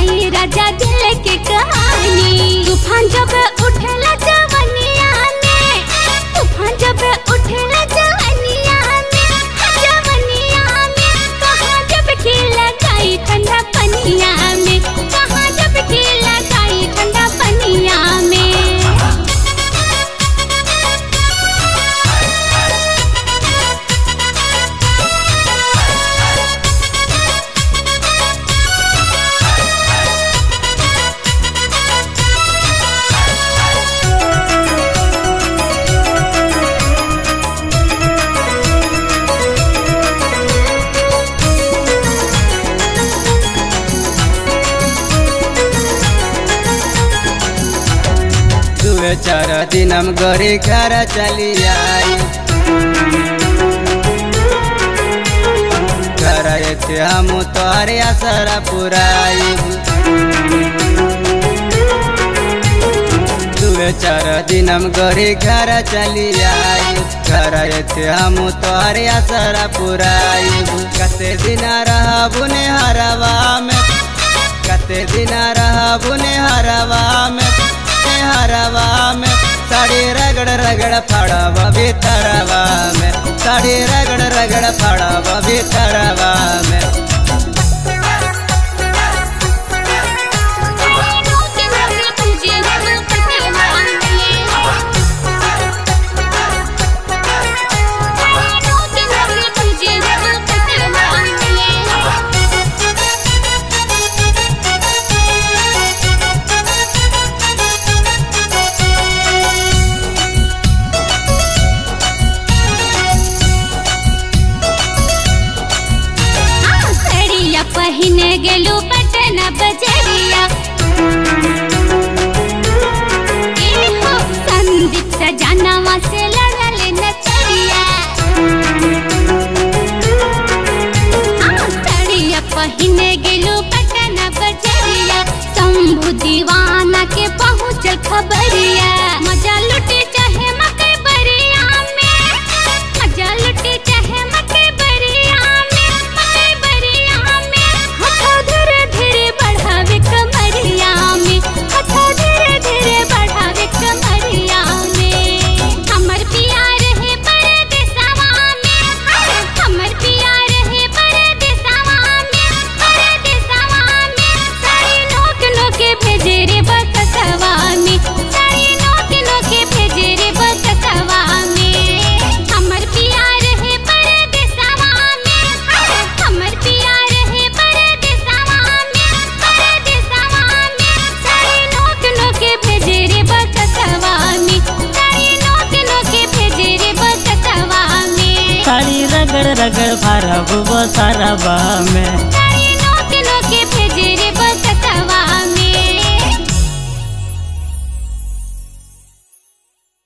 सुनाई राजा दिल की कहानी। तूफान जब उठला जवनिया में, तूफान जब उठला जवनिया में, जवनिया में कहाँ जब की लगाई ठंडा पनिया में, कहाँ जब की लगाई ठंडा पनिया में। दुए चार दिन हम घरे घर चली आई, घर एते हम तोहरे आसरा पुराई। दुए चार दिन हम घरे घर चली आई, घर एते हम तोहरे आसरा पुराई। कते दिन रहबू ने हरवा में, कते दिन रहबू ने हरवा में, हरवा में साड़ी रगड़ रगड़ फड़ब भीतरवा में, साड़ी रगड़ रगड़ फड़ब भीतरवा में। पहिने गेलू पटना बजरिया, हो संदीप सजनवा से लड़ल नचरिया। साड़िया पहिने गेलू पटना बजरिया, शंभू दीवाना के पहुँचल खबरिया। मजा लुटे चाहे मकई बरिया में, मजा लुटे चाहे मकई बरिया में, मकई बरिया में हथो धीरे धीरे बढ़ावे कमरिया में, हथो धीरे धीरे बढ़ावे कमरिया में। हमर पिया रहे परदेसवा में, हमर पिया रहे परदेसवा में, परदेसवा में साड़ी नोक नोके भेजे रे बकसवा में, साड़ी नोक नोके भेजे रे बकसवा में। हमर पिया रहे परदेसवा में, हमर पिया रहे परदेसवा में, परदेसवा में साड़ी नोक नोके भेजे रे बकसवा में, साड़ी नोक नोके भेजे रे बकसवा में। साड़ी रगड़ रगड़ भरब वो सरवा में।